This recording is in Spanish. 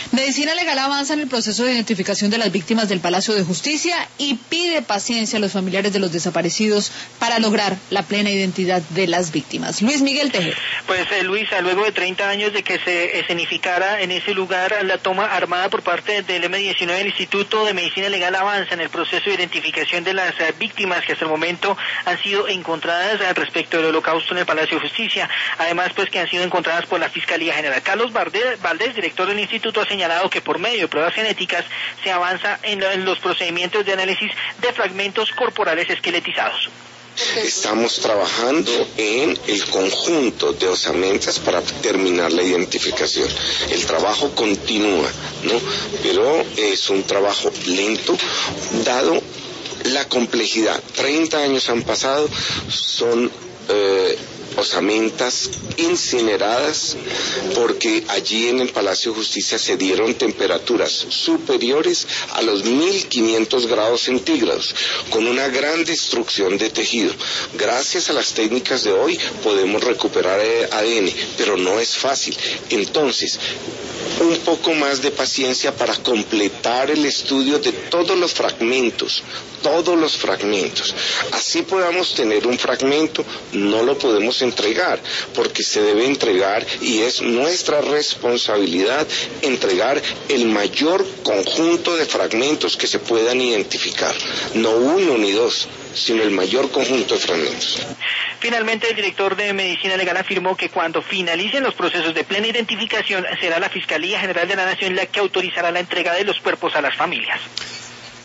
Medicina Legal avanza en el proceso de identificación de las víctimas del Palacio de Justicia y pide paciencia a los familiares de los desaparecidos para lograr la plena identidad de las víctimas. Luis Miguel Tejero. Pues Luisa, luego de 30 años de que se escenificara en ese lugar la toma armada por parte del M19, el Instituto de Medicina Legal avanza en el proceso de identificación de las víctimas que hasta el momento han sido encontradas respecto del holocausto en el Palacio de Justicia. Además, pues que han sido encontradas por la Fiscalía General. Carlos Valdés, director del instituto, ha señalado que por medio de pruebas genéticas se avanza en los procedimientos de análisis de fragmentos corporales esqueletizados. Estamos trabajando en el conjunto de osamentas para terminar la identificación. El trabajo continúa, ¿no? Pero es un trabajo lento, dado la complejidad. 30 años han pasado, son osamentas incineradas porque allí en el Palacio de Justicia se dieron temperaturas superiores a los 1500 grados centígrados con una gran destrucción de tejido. Gracias a las técnicas de hoy podemos recuperar ADN, pero no es fácil. Entonces, un poco más de paciencia para completar el estudio de todos los fragmentos. Así podamos tener un fragmento, no lo podemos entregar, porque se debe entregar y es nuestra responsabilidad entregar el mayor conjunto de fragmentos que se puedan identificar, no uno ni dos, sino el mayor conjunto de fragmentos. Finalmente, el director de Medicina Legal afirmó que cuando finalicen los procesos de plena identificación será la Fiscalía General de la Nación la que autorizará la entrega de los cuerpos a las familias.